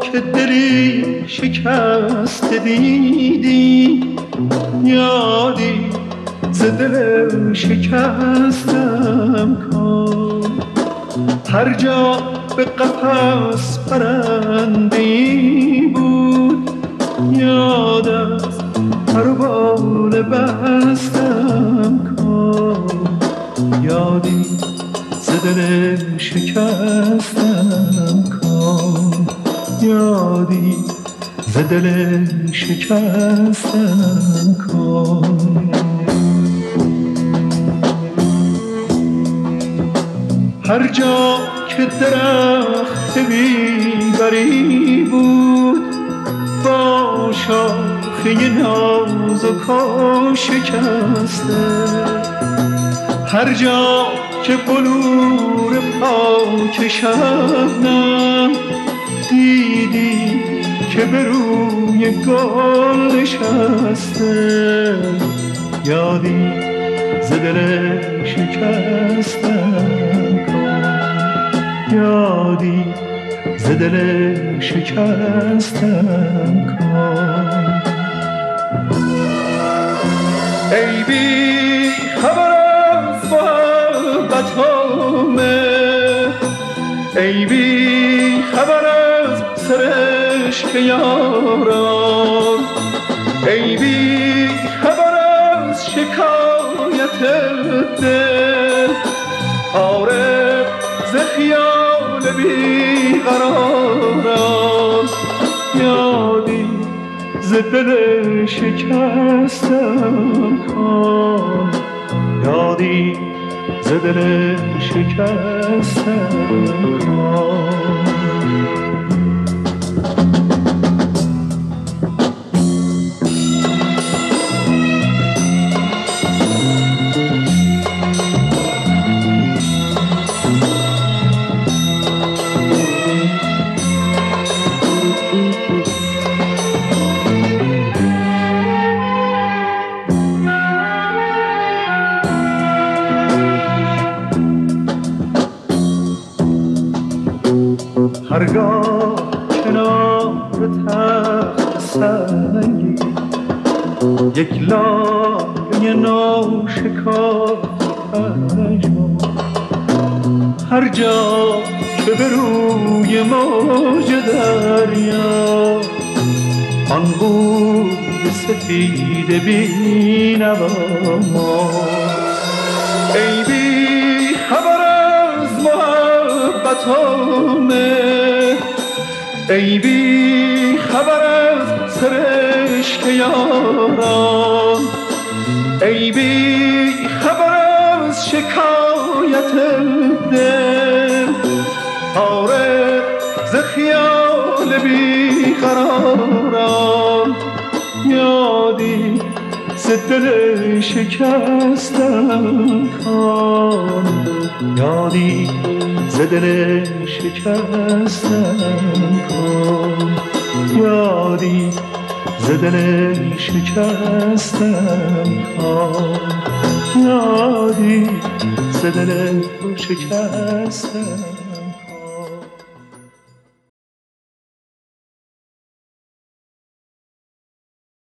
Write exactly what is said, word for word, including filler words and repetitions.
که دلی شکست دیدی، یادی ز دل شکستم کن. هر جا به قفس پرنده‌ای بود، یاد از پروانه بستم کن. یادی ز دل شکستم کن، یادی ز دل شکستم کن. هر جا که درخت بیبری بود، با شاخه نازک و شکسته. هر جا که بلور پاک شبنم دیدی که به روی گل نشسته، یادی ز دل شکستم کن، یادی ز دل شکستم کن. ای بی خبر از محبتامه، ای بی خبر از سرشک یاران، ای بی خبر از شکایت دل، عارف ز خیال بیقراران. یادی ز دل شکستم کن، یادی ز دل شکستم کن. هرگاه کنار تخت سنگی یک لایه ناشکافته پژمرد، هر جا که به روی موج دریا آن بود سفید بی‌نوا ماند. ای بی خبر از محبتامه، ای بی خبر از سرشک یاران، ای بی خبر از شکایت دل، عارف ز خیال بیقراران. یادی ز دل شکستم کن، یادی ز دل شکستم کن، یادی ز دل شکستم کن، یادی ز دل شکستم.